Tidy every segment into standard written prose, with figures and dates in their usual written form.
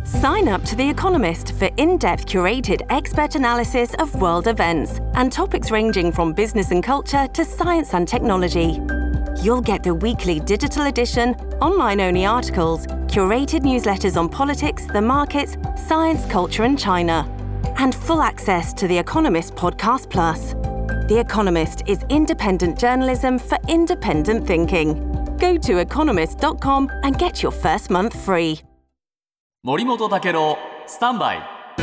Sign up to The Economist for in-depth curated expert analysis of world events and topics ranging from business and culture to science and technology. You'll get the weekly digital edition, online-only articles, curated newsletters on politics, the markets, science, culture and China, and full access to The Economist Podcast Plus. The Economist is independent journalism for independent thinking. Go to economist.com and get your first month free. 森本武郎スタンバイ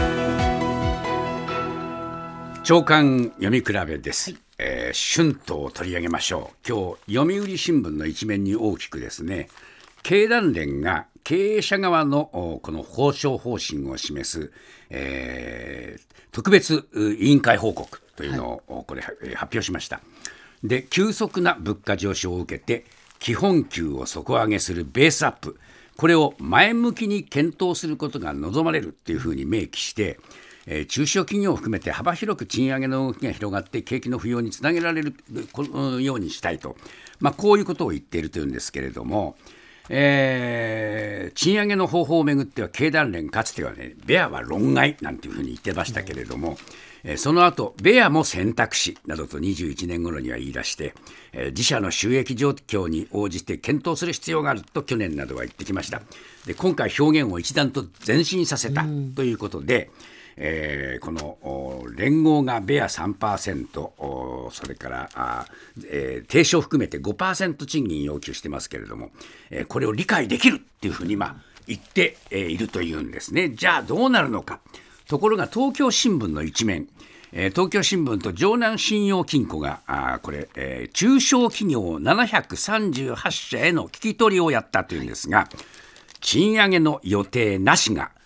朝刊読み比べです、春闘を取り上げましょう。今日読売新聞の一面に大きくですね、経団連が経営者側のこの報奨方針を示す、特別委員会報告というのをこれ発表しました。で、急速な物価上昇を受けて基本給を底上げするベースアップ、これを前向きに検討することが望まれるというふうに明記して、中小企業を含めて幅広く賃上げの動きが広がって景気の浮揚につなげられるようにしたいと、こういうことを言っているというんですけれども、賃上げの方法をめぐっては経団連かつてはね、ベアは論外なんていうふうに言ってましたけれども、その後ベアも選択肢などと21年頃には言い出して、自社の収益状況に応じて検討する必要があると去年などは言ってきました。で、今回表現を一段と前進させたということで、この連合がベア 3%、それから定償を含めて 5% 賃金要求してますけれども、これを理解できるっていうふうに言っているというんですね。じゃあどうなるのか。ところが東京新聞の一面、東京新聞と城南信用金庫がこれ、中小企業738社への聞き取りをやったというんですが、賃上げの予定なしが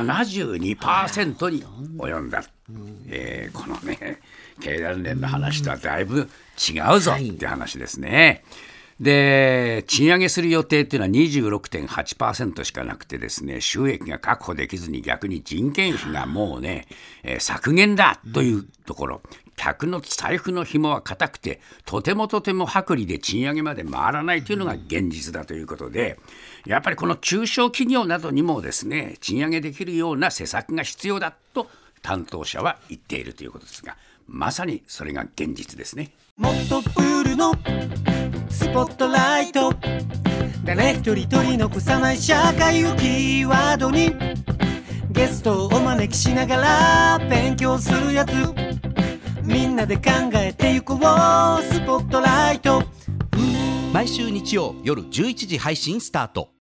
72% に及んだ。このね、経団連の話とはだいぶ違うぞって話ですね。で、賃上げする予定っていうのは 26.8% しかなくてですね、収益が確保できずに逆に人件費がもうね、削減だというところ、客の財布の紐は固くてとても薄利で賃上げまで回らないというのが現実だということで、やっぱりこの中小企業などにもですね、賃上げできるような施策が必要だと担当者は言っているということですが、まさにそれが現実ですね。 もっとプールのスポットライト、誰一人取り残さない社会をキーワードにゲストをお招きしながら勉強するやつ、みんなで考えてゆこうスポットライト。 毎週日曜夜11時配信スタート。